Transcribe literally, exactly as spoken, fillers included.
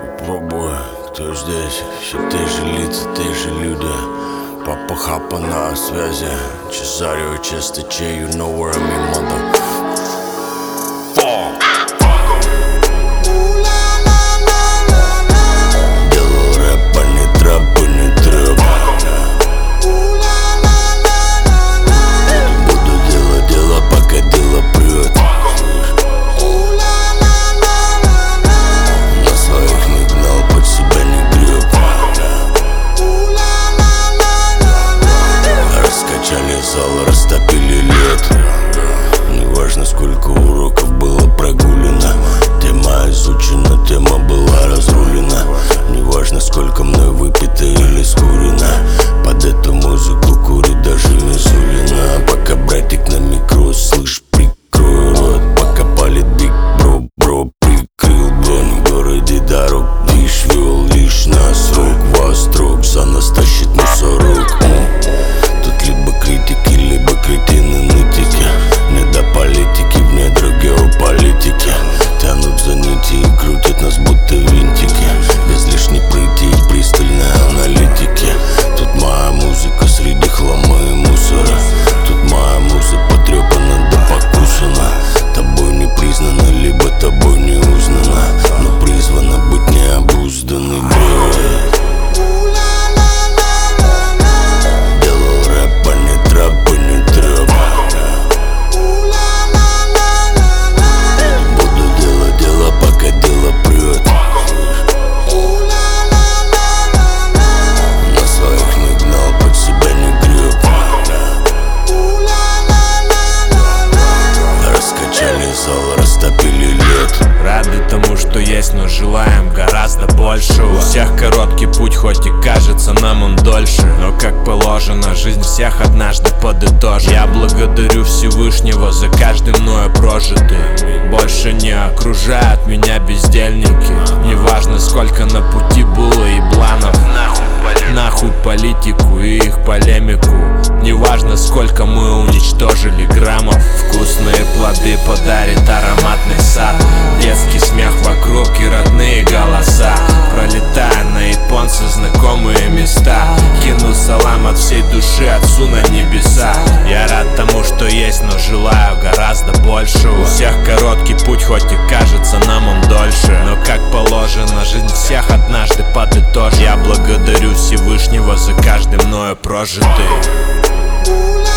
Попробуй, кто здесь? Все те же лица, те же люди. Папа Хапа на связи. Чезарио, Честаче, you know where I mean, mother. Делал рэп, а не трэп, а не трэп. Буду делать дело, пока дело прет. На своих не гнал, под себя не греб. Раскачали зал, растопили лед. Неважно, сколько уроков было прогулено. Тема изучена, тема была разрулена. Неважно, сколько мной выпито или скурено. Под эту музыку курит даже Мизулина. Пока братик на микро, слышь, прикрой рот. Пока палит биг бро, бро, прикрыл бронь. В городе дорог лишь вел, лишь на срок. Вострок, за нас тащит мусорок. Тут либо критики, либо кретины нытики. Не до политики, в недра геополитики. Тянут за нити и крутят нас будто винтики. Без лишней прыти и пристальной аналитики. Тут моя музыка среди хлама и мусора. Тут моя музыка потрепана да покусана. Тобой не признана, либо тобой не узнана. Но призвана быть необузданной, брат. Делал рэп, а не трэп, а не трэп. Буду делать дело, пока дело прет. На своих не гнал, под себя не греб. Раскачали зал, растопили лед. Рады тому, что есть, но желаем гораздо большего. У всех короткий путь, хоть и кажется нам он дольше. Но как положено, жизнь всех однажды подытожит. Я благодарю Всевышнего за каждый мною прожитый. Больше не окружают меня бездельники. Неважно, сколько на пути было и бланов. Нахуй политику и их полемику. Неважно, сколько мы уничтожили граммов. Вкусные плоды подарит ароматный сад. Детский смех вокруг и родные голоса. Пролетая на японцы знакомые места. Кину салам от всей души отцу на небеса. Я рад тому, что есть, но желаю гораздо большего. У всех короткий путь, хоть и кажется нам он дольше. Но как положено, жизнь всех однажды подытожит. Я благодарю Всевышнего за каждый мною прожитый.